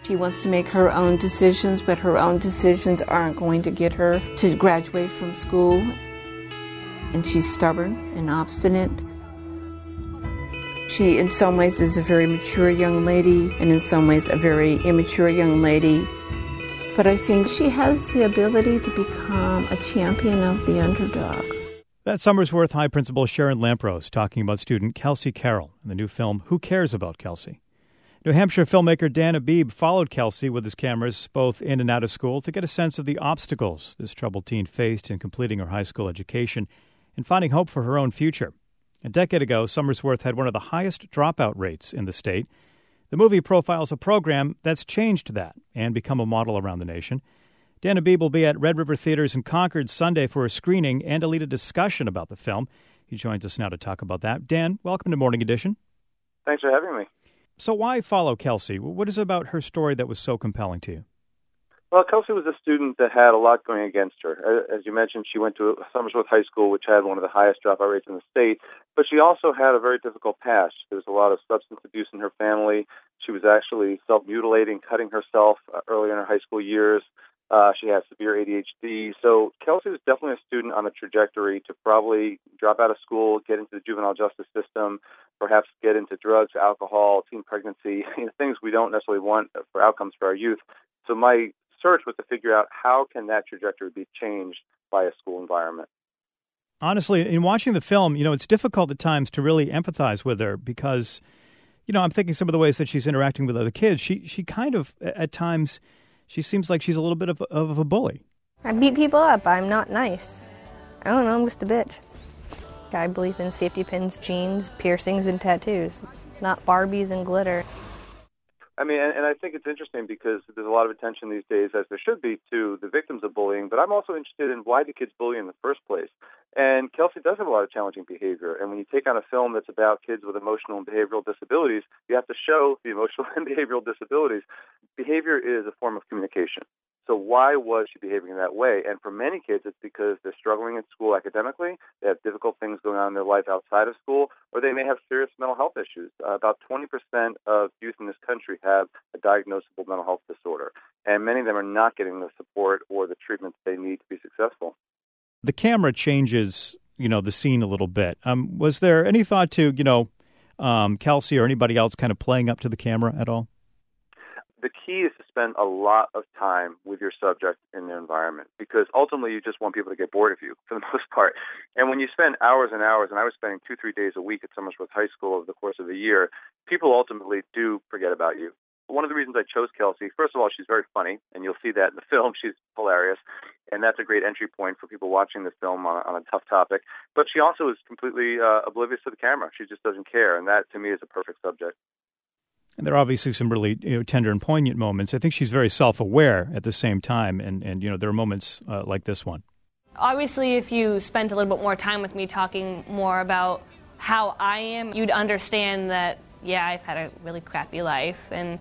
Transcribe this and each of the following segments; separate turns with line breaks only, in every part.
She wants to make her own decisions, but her own decisions aren't going to get her to graduate from school. And she's stubborn and obstinate. She, in some ways, is a very mature young lady, and in some ways, a very immature young lady. But I think she has the ability to become a champion of the underdog.
That's Somersworth High Principal Sharon Lampros talking about student Kelsey Carroll in the new film, Who Cares About Kelsey? New Hampshire filmmaker Dan Abib followed Kelsey with his cameras both in and out of school to get a sense of the obstacles this troubled teen faced in completing her high school education and finding hope for her own future. A decade ago, Somersworth had one of the highest dropout rates in the state. The movie profiles a program that's changed that and become a model around the nation. Dan Abib will be at Red River Theaters in Concord Sunday for a screening and to lead a discussion about the film. He joins us now to talk about that. Dan, welcome to Morning Edition.
Thanks for having me.
So why follow Kelsey? What is it about her story that was so compelling to you?
Well, Kelsey was a student that had a lot going against her. As you mentioned, she went to Somersworth High School, which had one of the highest dropout rates in the state, but she also had a very difficult past. There was a lot of substance abuse in her family. She was actually self-mutilating, cutting herself early in her high school years. She has severe ADHD. So Kelsey was definitely a student on a trajectory to probably drop out of school, get into the juvenile justice system, perhaps get into drugs, alcohol, teen pregnancy, things we don't necessarily want for outcomes for our youth. So my search was to figure out how can that trajectory be changed by a school environment.
Honestly, in watching the film, it's difficult at times to really empathize with her because, I'm thinking some of the ways that she's interacting with other kids. She kind of, at times, she seems like she's a little bit of a bully.
I beat people up. I'm not nice. I don't know, I'm just a bitch. I believe in safety pins, jeans, piercings, and tattoos, not Barbies and glitter.
I mean, and I think it's interesting because there's a lot of attention these days, as there should be, to the victims of bullying, but I'm also interested in why do kids bully in the first place? And Kelsey does have a lot of challenging behavior, and when you take on a film that's about kids with emotional and behavioral disabilities, you have to show the emotional and behavioral disabilities. Behavior is a form of communication. So why was she behaving in that way? And for many kids, it's because they're struggling in school academically, they have difficult things going on in their life outside of school, or they may have serious mental health issues. About 20% of youth in this country have a diagnosable mental health disorder, and many of them are not getting the support or the treatment they need to be successful.
The camera changes, the scene a little bit. Was there any thought to, Kelsey or anybody else kind of playing up to the camera at all?
The key is to spend a lot of time with your subject in their environment because ultimately you just want people to get bored of you for the most part. And when you spend hours and hours, and I was spending 2-3 days a week at Somersworth High School over the course of a year, people ultimately do forget about you. One of the reasons I chose Kelsey, first of all, she's very funny, and you'll see that in the film. She's hilarious, and that's a great entry point for people watching the film on a tough topic. But she also is completely oblivious to the camera. She just doesn't care, and that, to me, is a perfect subject.
And there are obviously some really tender and poignant moments. I think she's very self-aware at the same time, and there are moments like this one.
Obviously, if you spent a little bit more time with me talking more about how I am, you'd understand that, yeah, I've had a really crappy life, and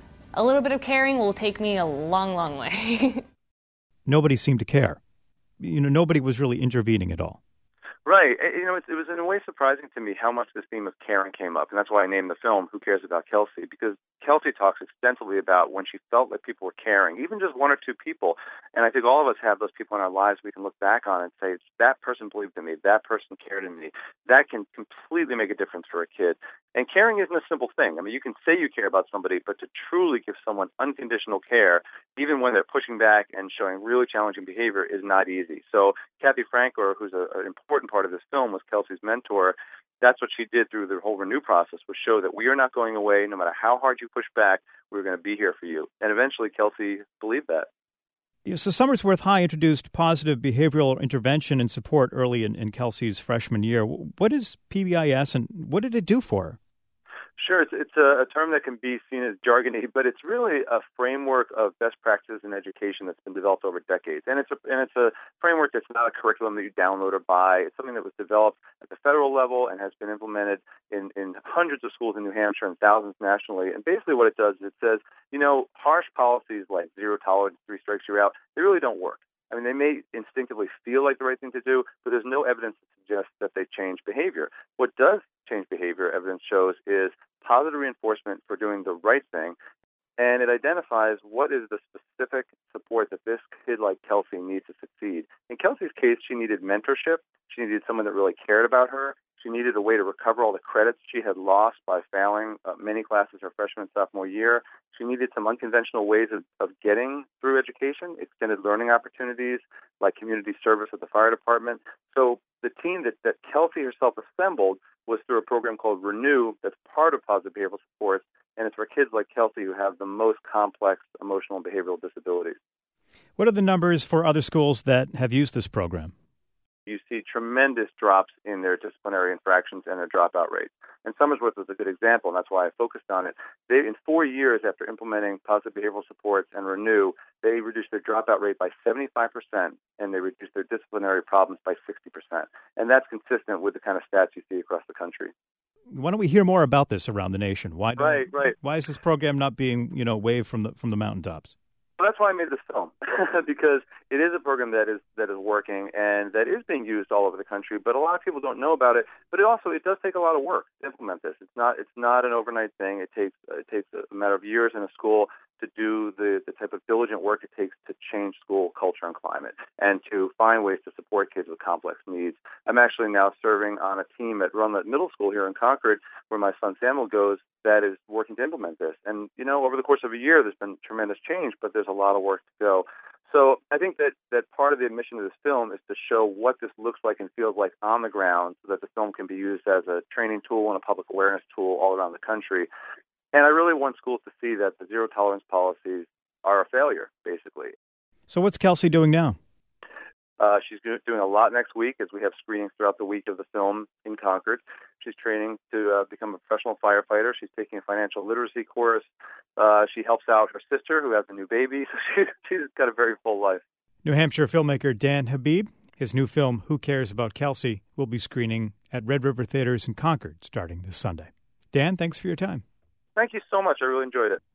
a little bit of caring will take me a long, long way.
Nobody seemed to care. Nobody was really intervening at all.
Right. It was in a way surprising to me how much this theme of caring came up, and that's why I named the film Who Cares About Kelsey, because Kelsey talks extensively about when she felt like people were caring, even just one or two people. And I think all of us have those people in our lives we can look back on and say, that person believed in me, that person cared in me. That can completely make a difference for a kid. And caring isn't a simple thing. I mean, you can say you care about somebody, but to truly give someone unconditional care, even when they're pushing back and showing really challenging behavior, is not easy. So Kathy Franker, who's an important part of this film, was Kelsey's mentor. That's what she did through the whole Renew process, was show that we are not going away. No matter how hard you push back, we're going to be here for you. And eventually Kelsey believed that.
Yeah, so Somersworth High introduced positive behavioral intervention and support early in Kelsey's freshman year. What is PBIS and what did it do for her?
Sure, it's a term that can be seen as jargony, but it's really a framework of best practices in education that's been developed over decades. And it's a framework that's not a curriculum that you download or buy. It's something that was developed at the federal level and has been implemented in hundreds of schools in New Hampshire and thousands nationally. And basically what it does is it says, harsh policies like zero tolerance, 3 strikes you're out, they really don't work. I mean, they may instinctively feel like the right thing to do, but there's no evidence to suggest that they change behavior. What does change behavior, evidence shows, is positive reinforcement for doing the right thing. And it identifies what is the specific support that this kid like Kelsey needs to succeed. In Kelsey's case, she needed mentorship. She needed someone that really cared about her. She needed a way to recover all the credits she had lost by failing many classes her freshman and sophomore year. She needed some unconventional ways of getting through education, extended learning opportunities like community service at the fire department. So the team that Kelsey herself assembled was through a program called Renew that's part of Positive Behavioral Supports, and it's for kids like Kelsey who have the most complex emotional and behavioral disabilities.
What are the numbers for other schools that have used this program?
You see tremendous drops in their disciplinary infractions and their dropout rates. And Somersworth was a good example, and that's why I focused on it. In 4 years after implementing Positive Behavioral Supports and Renew, they reduced their dropout rate by 75%, and they reduced their disciplinary problems by 60%. And that's consistent with the kind of stats you see across the country.
Why don't we hear more about this around the nation? Why is this program not being, waved from the mountaintops?
Well, that's why I made this film, because it is a program that is working and that is being used all over the country. But a lot of people don't know about it. But it does take a lot of work to implement this. It's not an overnight thing. It takes a matter of years in a school to do the type of diligent work it takes to change school culture and climate and to find ways to support kids with complex needs. I'm actually now serving on a team at Runlet Middle School here in Concord, where my son Samuel goes, that is working to implement this. And, over the course of a year, there's been tremendous change, but there's a lot of work to go. So I think that part of the mission of this film is to show what this looks like and feels like on the ground so that the film can be used as a training tool and a public awareness tool all around the country. And I really want schools to see that the zero tolerance policies are a failure, basically.
So what's Kelsey doing now?
She's doing a lot next week as we have screenings throughout the week of the film in Concord. She's training to become a professional firefighter. She's taking a financial literacy course. She helps out her sister who has a new baby. So she's got a very full life.
New Hampshire filmmaker Dan Habib, his new film, Who Cares About Kelsey, will be screening at Red River Theaters in Concord starting this Sunday. Dan, thanks for your time.
Thank you so much. I really enjoyed it.